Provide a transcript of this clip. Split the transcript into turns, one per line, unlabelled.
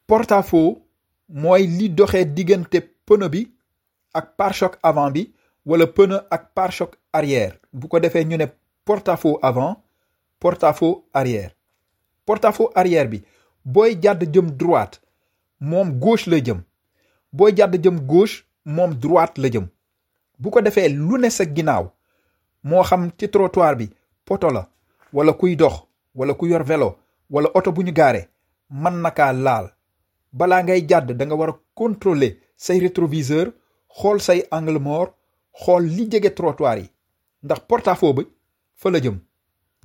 porte-à-faux mooy li doxee diggante pneu bi ak pare-choc avant bi wala pneu ak pare-choc arrière bu ko defee ñu ne porte-à-faux avant porte-à-faux arrière porte-à-faux arrière bi booy jàdd jëm droite moom gauche la jëm booy jàdd jëm gauche moom droite la jëm bu ko defee lu ne sa ginnaaw moo xam ci trottoir bi poto la wala kuy dox wala ku yor vélo wala oto bu ñu gaare mën na kaa laal balaa ngay jàdd da nga war a contrôler say rétroviseur xool say angle mort xool li jege trottoir yi ndax porte-à-faux bi fa la jëm